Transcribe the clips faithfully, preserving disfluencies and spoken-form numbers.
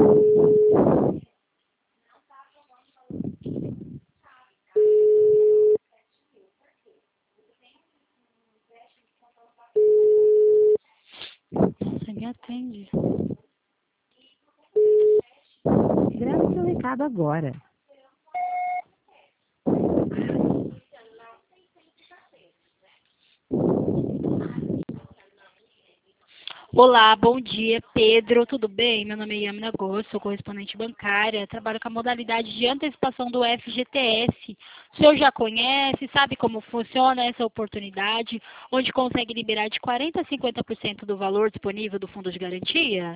Você me atende. Grave seu recado agora. Olá, bom dia, Pedro, tudo bem? Meu nome é Yamina Gomes, sou correspondente bancária, trabalho com a modalidade de antecipação do F G T S. O senhor já conhece, sabe como funciona essa oportunidade, onde consegue liberar de quarenta por cento a cinquenta por cento do valor disponível do fundo de garantia?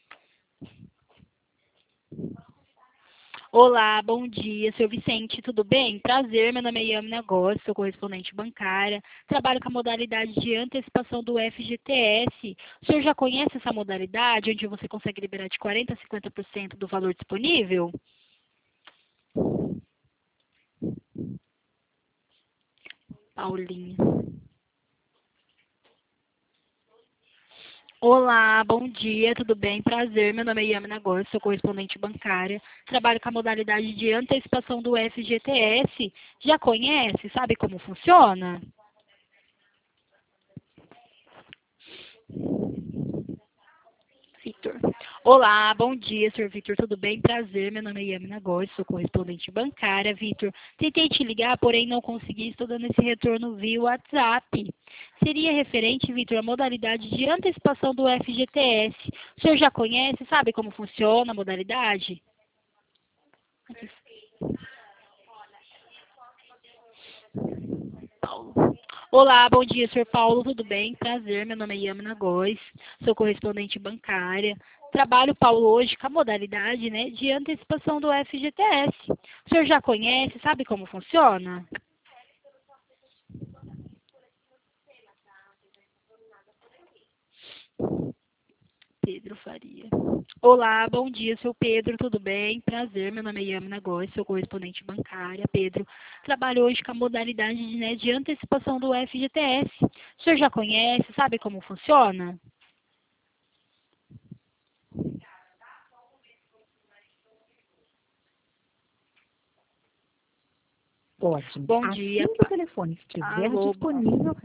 Olá, bom dia, senhor Vicente, tudo bem? Prazer, meu nome é Yamina Gomes, sou correspondente bancária, trabalho com a modalidade de antecipação do F G T S. O senhor já conhece essa modalidade, onde você consegue liberar de quarenta por cento a cinquenta por cento do valor disponível? Paulinha. Olá, bom dia, tudo bem? Prazer, meu nome é Yamina Gomes, sou correspondente bancária, trabalho com a modalidade de antecipação do F G T S. Já conhece? Sabe como funciona? Vitor. Olá, bom dia, senhor Vitor, tudo bem? Prazer, meu nome é Yamina Gomes, sou correspondente bancária. Vitor, tentei te ligar, porém não consegui, estou dando esse retorno via WhatsApp. Seria referente, Vitor, à modalidade de antecipação do F G T S. O senhor já conhece, sabe como funciona a modalidade? Paulo. Olá, bom dia, senhor Paulo, tudo bem? Prazer, meu nome é Yamina Góes, sou correspondente bancária. Trabalho, Paulo, hoje com a modalidade, né, de antecipação do F G T S. O senhor já conhece, sabe como funciona? Pedro Faria. Olá, bom dia, sou Pedro, tudo bem? Prazer, meu nome é Yamina Góes, sou correspondente bancária. Pedro, trabalho hoje com a modalidade de, né, de antecipação do F G T S. O senhor já conhece, sabe como funciona? Ótimo. Bom Assim dia. que o telefone estiver Alô. disponível,